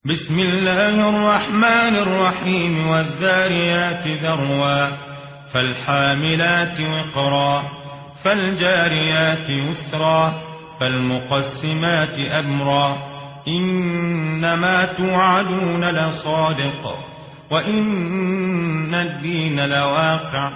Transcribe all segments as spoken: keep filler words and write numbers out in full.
بسم الله الرحمن الرحيم والذاريات ذروا فالحاملات وقرا فالجاريات يسرا فالمقسمات أمرا إنما توعدون لصادق وإن الدين لواقع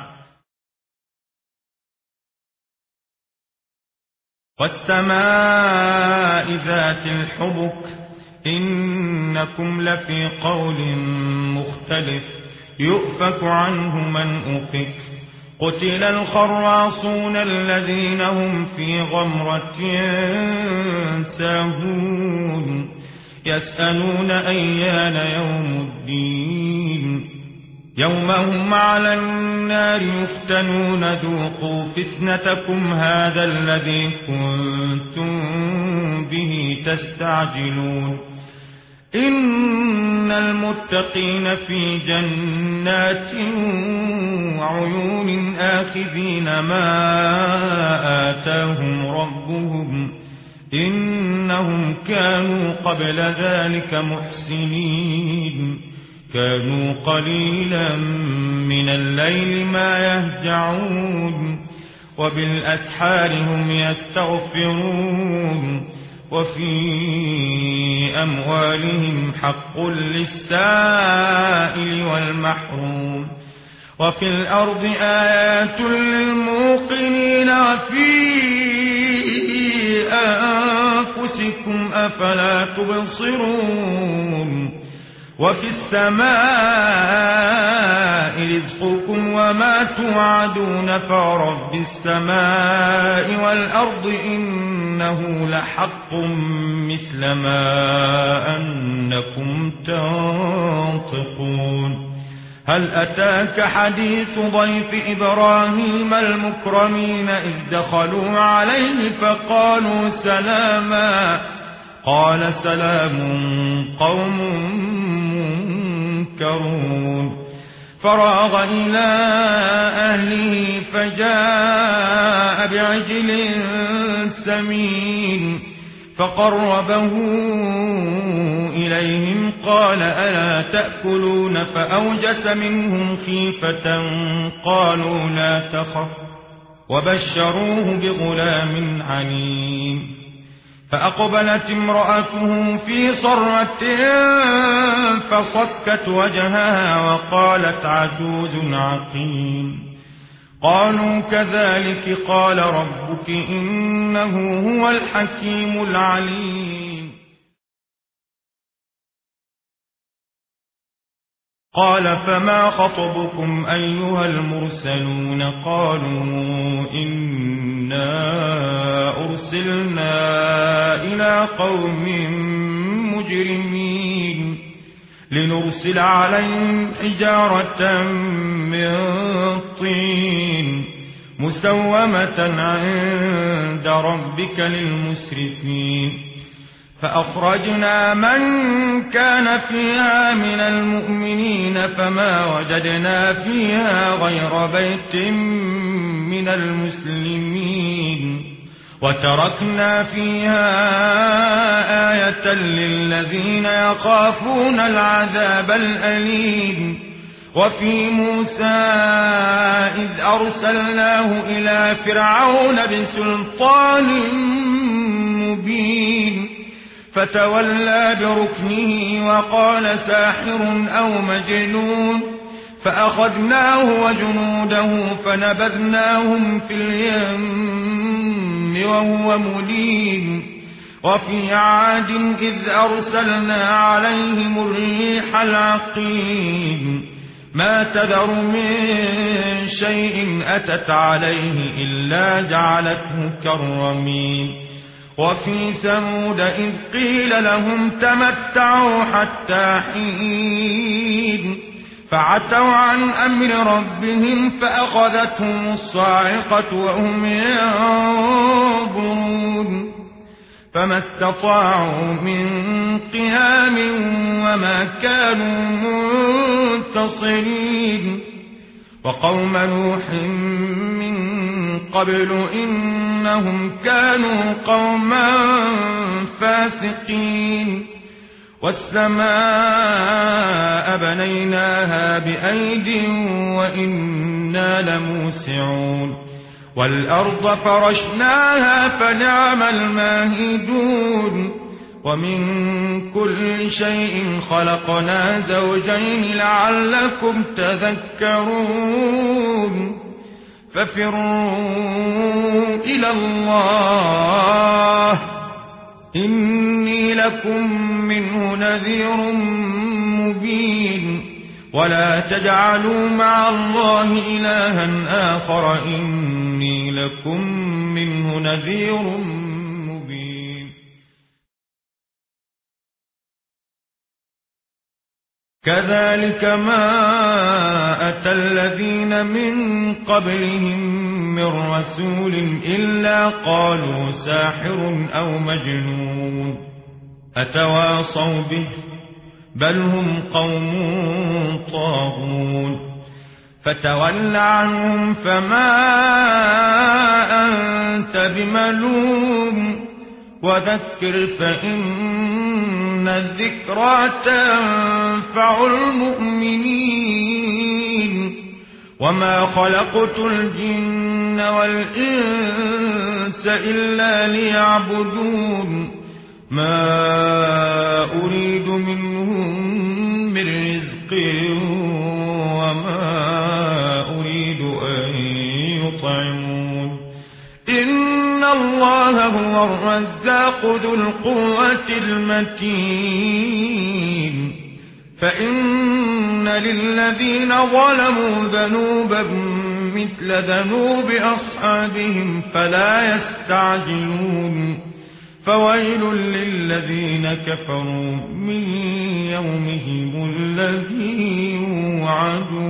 والسماء ذات الحبك إنكم لفي قول مختلف يؤفك عنه من أفك قتل الخراصون الذين هم في غمرة ساهون يسألون أيان يوم الدين يوم هم على النار يفتنون ذوقوا فتنتكم هذا الذي كنتم به تستعجلون إن المتقين في جنات وعيون آخذين ما آتاهم ربهم إنهم كانوا قبل ذلك محسنين كانوا قليلا من الليل ما يهجعون وبالأسحار هم يستغفرون وفي أموالهم حق للسائل والمحروم وفي الأرض آيات للموقنين وفي أنفسكم أفلا تبصرون وفي السماء رزقكم وما توعدون فرب السماء والأرض إنه لحق مثل ما أنكم تنطقون هل أتاك حديث ضيف إبراهيم المكرمين إذ دخلوا عليه فقالوا سلاما قال سلام قوم منكرون فراغ إلى أهله فجاء بعجل سمين فقربه إليهم قال ألا تأكلون فأوجس منهم خيفة قالوا لا تخف وبشروه بغلام عليم فأقبلت امرأته في صرة فصكت وجهها وقالت عجوز عقيم قالوا كذلك قال ربك إنه هو الحكيم العليم قال فما خطبكم أيها المرسلون قالوا إنا أرسلنا إلى قوم مجرمين لنرسل عليهم حجارة من طين مسومة عند ربك للمسرفين فأخرجنا من كان فيها من المؤمنين فما وجدنا فيها غير بيت من المسلمين وتركنا فيها آية للذين يخافون العذاب الأليم وفي موسى إذ أرسلناه إلى فرعون بسلطان مبين فتولى بركنه وقال ساحر أو مجنون فأخذناه وجنوده فنبذناهم في اليم وهو مليم وفي عاد إذ أرسلنا عليهم الريح العقيم ما تذر من شيء أتت عليه إلا جعلته كالرميم وفي ثمود إذ قيل لهم تمتعوا حتى حين فعتوا عن أمر ربهم فأخذتهم الصاعقة وهم ينظرون فما استطاعوا من قيام وما كانوا منتصرين وقوم نوح من قبل إنهم كانوا قوما فاسقين والسماء بنيناها بأيد وإنا لموسعون والأرض فرشناها فنعم الماهدون ومن كل شيء خلقنا زوجين لعلكم تذكرون ففروا إلى الله إني لكم منه نذير مبين ولا تجعلوا مع الله إلها آخر إني لكم منه نذير مبين كذلك ما أتى الذين من قبلهم من رسول إلا قالوا ساحر أو مجنون أتواصوا به بل هم قوم طاغون فتول عنهم فما أنت بملوم وذكر فإن الذكرى تنفع المؤمنين وما خلقت الجن والإنس إلا ليعبدون ما أريد منهم من رزق وما أريد أن يطعمون إن الله هو الرزاق ذو القوة المتين فإن للذين ظلموا ذنوبا مثل ذنوب أصحابهم فلا يستعجلون فويل للذين كفروا من يومهم الذي يوعدون